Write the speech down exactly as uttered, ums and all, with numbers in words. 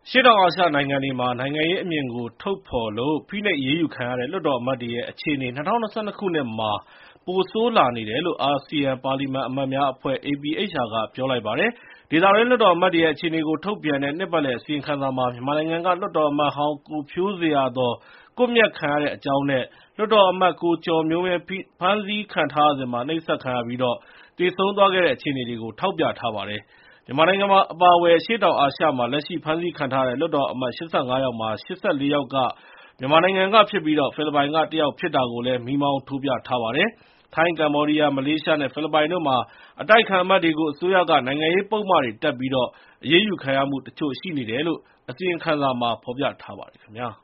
ရှေ့တောင်အာရှနိုင်ငံတွေမှာ နိုင်ငံရေးအမြင်ကို ထုတ်ဖော်လို့ ဖိနှိပ်အရေးယူခံရတဲ့ လွှတ်တော်အမတ်တွေရဲ့ အခြေအနေ ၂၀၂၂ ခုနှစ်မှာ ပိုဆိုးလာနေတယ်လို့ အာဆီယံ ပါလီမန်အမတ်များအဖွဲ့ (အေ ပီ အိတ်ချ် အာ) က ပြောလိုက်ပါတယ်။ ဒေသတွင်း လွှတ်တော်အမတ်တွေရဲ့ အခြေအနေကို ထုတ်ပြန်တဲ့ နှစ်ပတ်လည် အစီရင်ခံစာမှာ မြန်မာနိုင်ငံက လွှတ်တော်အမတ်ဟောင်း ကိုဖြိုးဇေယျာသော် ကွပ်မျက်ခံရတဲ့အကြောင်းနဲ့ လွှတ်တော်အမတ် ကိုကျော်မျိုးဝင်း ဖမ်းဆီးခံထားရစဉ် နှိပ်စက်ခံရပြီး သေဆုံးသွားခဲ့တဲ့ အခြေအနေတွေကို ထောက်ပြထားပါတယ်။ မြန်မာနိုင်ငံအပါအဝင် အရှေ့တောင်အာရှမှာ လက်ရှိဖမ်းဆီးခံထားရတဲ့ လွှတ်တော်အမတ် ၈၅ ယောက်မှာ ၈၄ ယောက်က မြန်မာနိုင်ငံကဖြစ်ပြီး ဖိလစ်ပိုင်က တယောက်ဖြစ်တာကိုလည်း မီးမောင်းထိုးပြထားပါတယ်။ ထိုင်း၊ ကမ္ဘောဒီးယား၊ မလေးရှားနဲ့ ဖိလစ်ပိုင်တို့မှာ အတိုက်အခံအမတ်တွေကို အစိုးရက နိုင်ငံရေးပုဒ်မတွေတပ်ပြီး အရေးယူခံရမှုတချို့ ရှိနေတယ်လို့ အစီရင်ခံစာမှာ ဖော်ပြထားပါတယ်ခင်ဗျာ။